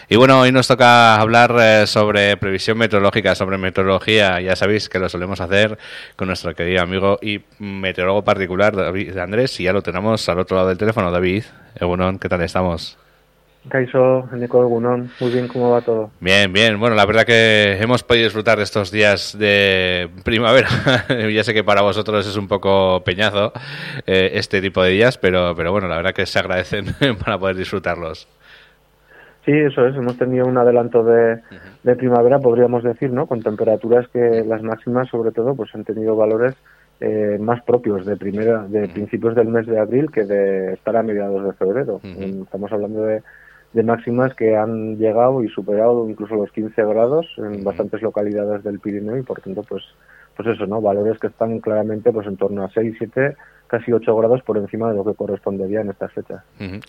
Y bueno, hoy nos toca hablar sobre previsión meteorológica, sobre meteorología. Ya sabéis que lo solemos hacer con nuestro querido amigo y meteorólogo particular, David Andrés, y ya lo tenemos al otro lado del teléfono. David, Egunon, ¿qué tal estamos? Kaiso, Nico Gunón, muy bien, ¿cómo va todo? Bien, bien. Bueno, la verdad que hemos podido disfrutar de estos días de primavera. Ya sé que para vosotros es un poco peñazo este tipo de días, pero bueno, la verdad que se agradecen para poder disfrutarlos. Sí, eso es, hemos tenido un adelanto de primavera, podríamos decir, ¿no? Con temperaturas que las máximas, sobre todo, pues han tenido valores más propios de principios del mes de abril que de estar a mediados de febrero. Estamos hablando de máximas que han llegado y superado incluso los 15 grados en bastantes localidades del Pirineo y por tanto pues eso, ¿no? Valores que están claramente pues en torno a 6, 7, casi 8 grados por encima de lo que correspondería en estas fechas.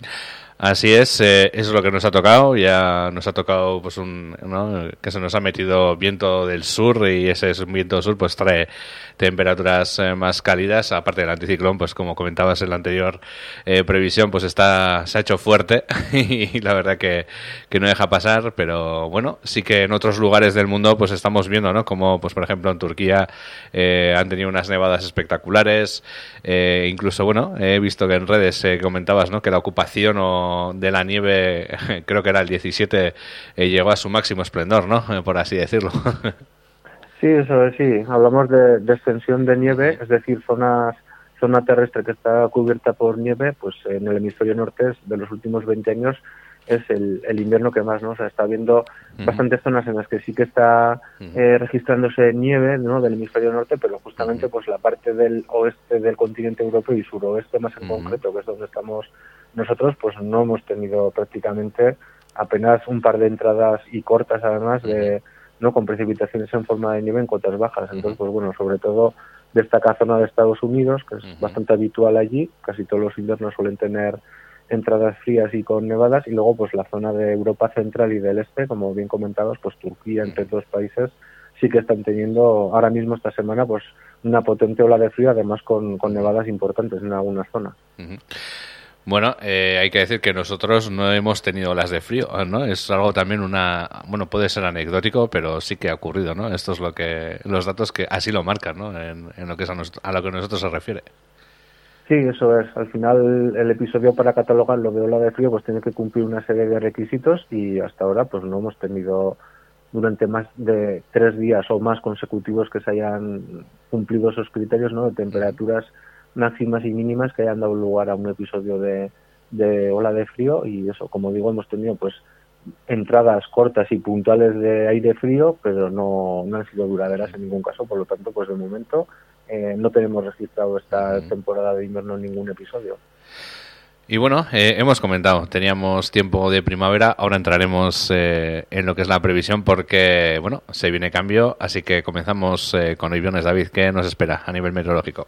Así es, eso es lo que nos ha tocado. Ya nos ha tocado pues ¿no? Que se nos ha metido viento del sur y ese viento del sur pues trae temperaturas más cálidas. Aparte del anticiclón, pues como comentabas en la anterior previsión, pues se ha hecho fuerte y la verdad que no deja pasar. Pero bueno, sí que en otros lugares del mundo pues estamos viendo, ¿no? Como pues por ejemplo en Turquía han tenido unas nevadas espectaculares. Incluso bueno, he visto que en redes comentabas, ¿no? Que la ocupación de la nieve, creo que era el 17, llegó a su máximo esplendor, ¿no? Por así decirlo. Sí, eso es, sí. Hablamos de extensión de nieve, es decir, zona terrestre que está cubierta por nieve, pues en el hemisferio norte de los últimos 20 años es el invierno que más, ¿no? O sea, está habiendo bastantes zonas en las que sí que está registrándose nieve, ¿no? Del hemisferio norte, pero justamente pues la parte del oeste del continente europeo y suroeste más en concreto, que es donde estamos nosotros, pues no hemos tenido prácticamente apenas un par de entradas y cortas además no con precipitaciones en forma de nieve en cotas bajas. Entonces, pues bueno, sobre todo destaca zona de Estados Unidos, que es bastante habitual allí, casi todos los inviernos suelen tener entradas frías y con nevadas, y luego pues la zona de Europa central y del este, como bien comentados, pues Turquía, entre otros países, sí que están teniendo ahora mismo esta semana pues una potente ola de frío, además con nevadas importantes en algunas zonas. Bueno, hay que decir que nosotros no hemos tenido olas de frío, ¿no? Es algo también bueno, puede ser anecdótico, pero sí que ha ocurrido, ¿no? Esto es los datos que así lo marcan, ¿no? En lo que es a lo que a nosotros se refiere. Sí, eso es. Al final el episodio para catalogarlo de ola de frío pues tiene que cumplir una serie de requisitos y hasta ahora pues no hemos tenido durante más de 3 días o más consecutivos que se hayan cumplido esos criterios, ¿no? De temperaturas máximas y mínimas que hayan dado lugar a un episodio de ola de frío y eso, como digo, hemos tenido pues entradas cortas y puntuales de aire frío, pero no han sido duraderas en ningún caso, por lo tanto pues de momento no tenemos registrado esta temporada de invierno en ningún episodio. Y bueno, hemos comentado, teníamos tiempo de primavera, ahora entraremos en lo que es la previsión porque, bueno, se viene cambio, así que comenzamos con hoy viernes. David, ¿qué nos espera a nivel meteorológico?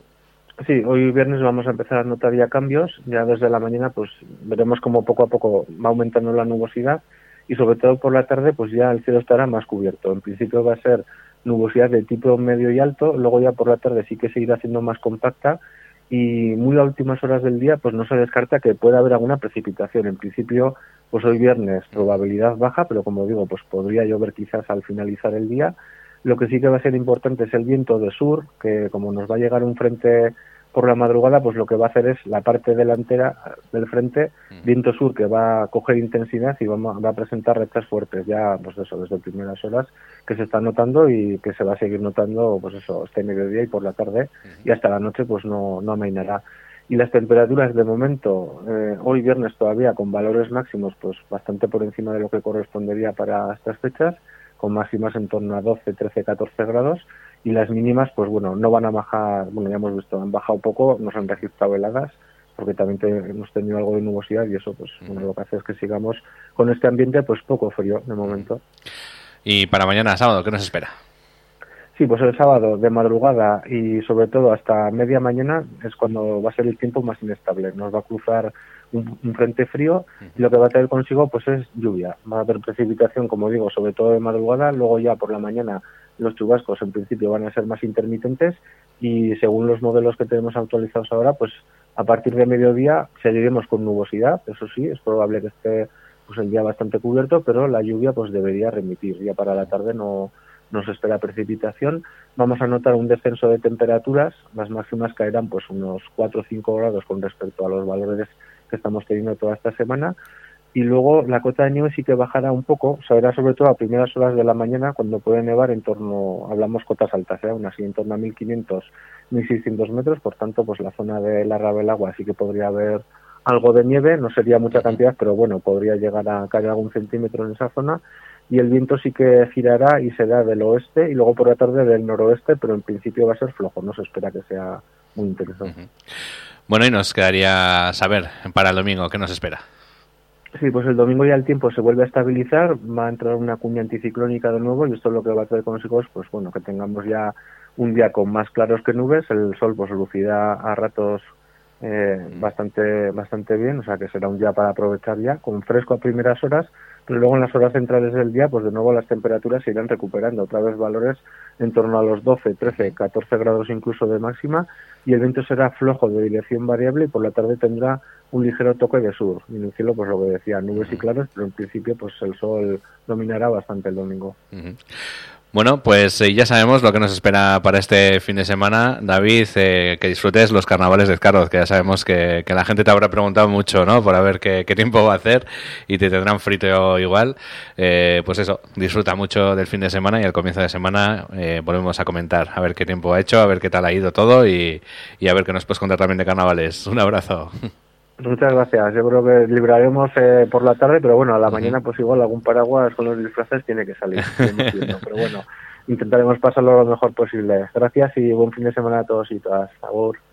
Sí, hoy viernes vamos a empezar a notar ya cambios, ya desde la mañana pues veremos cómo poco a poco va aumentando la nubosidad y sobre todo por la tarde pues ya el cielo estará más cubierto. En principio va a ser nubosidad de tipo medio y alto, luego ya por la tarde sí que se irá haciendo más compacta y muy a últimas horas del día pues no se descarta que pueda haber alguna precipitación. En principio pues hoy viernes probabilidad baja, pero como digo pues podría llover quizás al finalizar el día. Lo que sí que va a ser importante es el viento de sur, que como nos va a llegar un frente por la madrugada, pues lo que va a hacer es la parte delantera del frente, viento sur que va a coger intensidad y va a presentar rachas fuertes ya, pues eso, desde primeras horas que se está notando y que se va a seguir notando, pues eso, este mediodía y por la tarde y hasta la noche pues no amainará. Y las temperaturas de momento, hoy viernes todavía con valores máximos pues bastante por encima de lo que correspondería para estas fechas, con máximas en torno a 12, 13, 14 grados y las mínimas pues bueno, no van a bajar, bueno ya hemos visto, han bajado poco, nos han registrado heladas porque también hemos tenido algo de nubosidad y eso pues bueno, lo que hace es que sigamos con este ambiente pues poco frío de momento. Y para mañana sábado, ¿qué nos espera? Sí, pues el sábado de madrugada y sobre todo hasta media mañana es cuando va a ser el tiempo más inestable. Nos va a cruzar un frente frío y lo que va a traer consigo pues es lluvia. Va a haber precipitación, como digo, sobre todo de madrugada, luego ya por la mañana los chubascos en principio van a ser más intermitentes y según los modelos que tenemos actualizados ahora, pues a partir de mediodía seguiremos con nubosidad, eso sí, es probable que esté pues el día bastante cubierto, pero la lluvia pues debería remitir. Ya para la tarde no se espera precipitación. Vamos a notar un descenso de temperaturas, las máximas caerán pues unos 4 o 5 grados con respecto a los valores que estamos teniendo toda esta semana, y luego la cota de nieve sí que bajará un poco, se verá sobre todo a primeras horas de la mañana, cuando puede nevar en torno, hablamos cotas altas, aún así en torno a 1500, 1600 metros, por tanto pues la zona de la Ravelagua sí que podría haber algo de nieve, no sería mucha cantidad, pero bueno, podría llegar a caer algún centímetro en esa zona, y el viento sí que girará y será del oeste y luego por la tarde del noroeste, pero en principio va a ser flojo, no se espera que sea muy intenso. Bueno, y nos quedaría saber para el domingo qué nos espera. Sí, pues el domingo ya el tiempo se vuelve a estabilizar, va a entrar una cuña anticiclónica de nuevo y esto es lo que va a traer consigo, pues bueno, que tengamos ya un día con más claros que nubes, el sol pues lucirá a ratos bastante bien, o sea que será un día para aprovechar ya, con fresco a primeras horas, pero luego en las horas centrales del día pues de nuevo las temperaturas se irán recuperando, otra vez valores en torno a los 12, 13, 14 grados incluso de máxima, y el viento será flojo de dirección variable y por la tarde tendrá un ligero toque de sur, y en el cielo pues lo que decía, nubes y claros, pero en principio pues el sol dominará bastante el domingo. Bueno, pues ya sabemos lo que nos espera para este fin de semana. David, que disfrutes los carnavales de Ezcarroz, que ya sabemos que la gente te habrá preguntado mucho, ¿no? Por a ver qué tiempo va a hacer y te tendrán frito igual. Pues eso, disfruta mucho del fin de semana y al comienzo de semana volvemos a comentar a ver qué tiempo ha hecho, a ver qué tal ha ido todo y a ver qué nos puedes contar también de carnavales. Un abrazo. Muchas gracias. Yo creo que libraremos por la tarde, pero bueno, a la mañana pues igual algún paraguas con los disfraces tiene que salir. Pero bueno, intentaremos pasarlo lo mejor posible. Gracias y buen fin de semana a todos y todas. Agur.